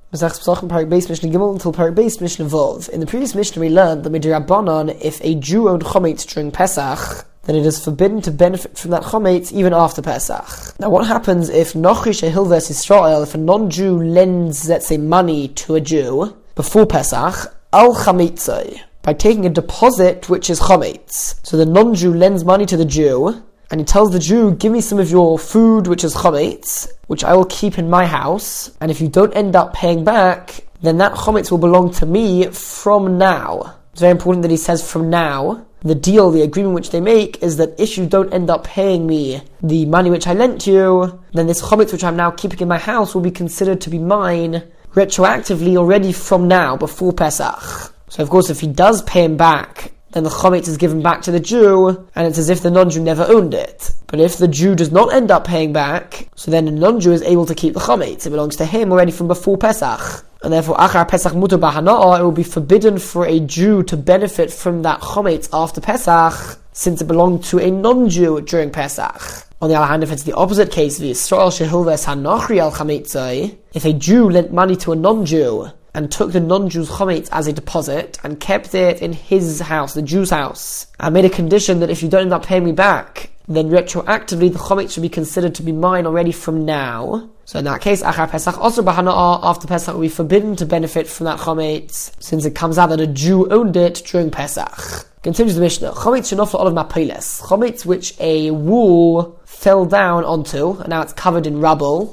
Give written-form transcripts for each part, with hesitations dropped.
Masechtas Pesachim, Parak Beis, Mishnah Gimel until Parak Beis, Mishnah Vov. In the previous Mishnah we learned that Midrabanan, if a Jew owned chometz during Pesach, then it is forbidden to benefit from that chometz even after Pesach. Now what happens if Nochri Shehilves Yisrael, if a non-Jew lends, let's say, money to a Jew before Pesach, al chametzai, by taking a deposit which is chometz. So the non-Jew lends money to the Jew, and he tells the Jew, give me some of your food which is chometz, which I will keep in my house, and if you don't end up paying back, then that chometz will belong to me from now. It's very important that he says from now. The deal, the agreement which they make, is that if you don't end up paying me the money which I lent you, then this chometz which I'm now keeping in my house will be considered to be mine retroactively already from now, before Pesach. So of course if he does pay him back, then the chometz is given back to the Jew, and it's as if the non-Jew never owned it. But if the Jew does not end up paying back, so then the non-Jew is able to keep the chometz. It belongs to him already from before Pesach. And therefore, achar Pesach mutar b'hana'ah, it will be forbidden for a Jew to benefit from that chometz after Pesach, since it belonged to a non-Jew during Pesach. On the other hand, if it's the opposite case, v'Yisrael shehilves hanochri al chametzai, if a Jew lent money to a non-Jew, and took the non-Jew's chometz as a deposit, and kept it in his house, the Jew's house, and made a condition that if you don't end up paying me back, then retroactively the chometz should be considered to be mine already from now. So in that case, achar Pesach osur b'hana'ah, after Pesach will be forbidden to benefit from that chometz, since it comes out that a Jew owned it during Pesach. Continues the Mishnah, chometz shenofla olav mapeles, chometz which a wall fell down onto, and now it's covered in rubble.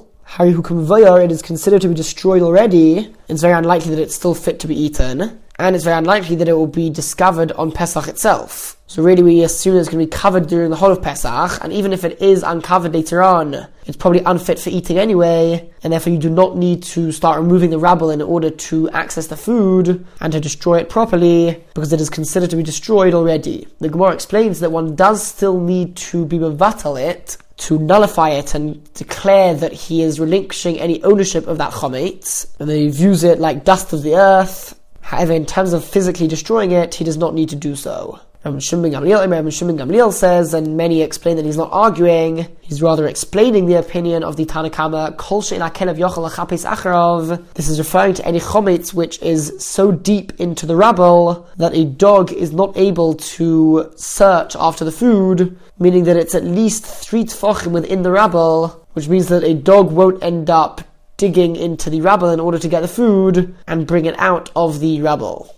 It is considered to be destroyed already. It's very unlikely that it's still fit to be eaten, and it's very unlikely that it will be discovered on Pesach itself. So really we assume it's going to be covered during the whole of Pesach, and even if it is uncovered later on, it's probably unfit for eating anyway, and therefore you do not need to start removing the rubble in order to access the food and to destroy it properly, because it is considered to be destroyed already. The Gemara explains that one does still need to be mevatel it, to nullify it and declare that he is relinquishing any ownership of that chometz, and then he views it like dust of the earth. However, in terms of physically destroying it, he does not need to do so. Rabbi Shimon ben Gamliel says, and many explain that he's not arguing, he's rather explaining the opinion of the Tanna Kama, Kol she'en hakelev yochel lachapes acharav. This is referring to any chometz which is so deep into the rubble that a dog is not able to search after the food, meaning that it's at least 3 tefachim within the rubble, which means that a dog won't end up digging into the rubble in order to get the food and bring it out of the rubble.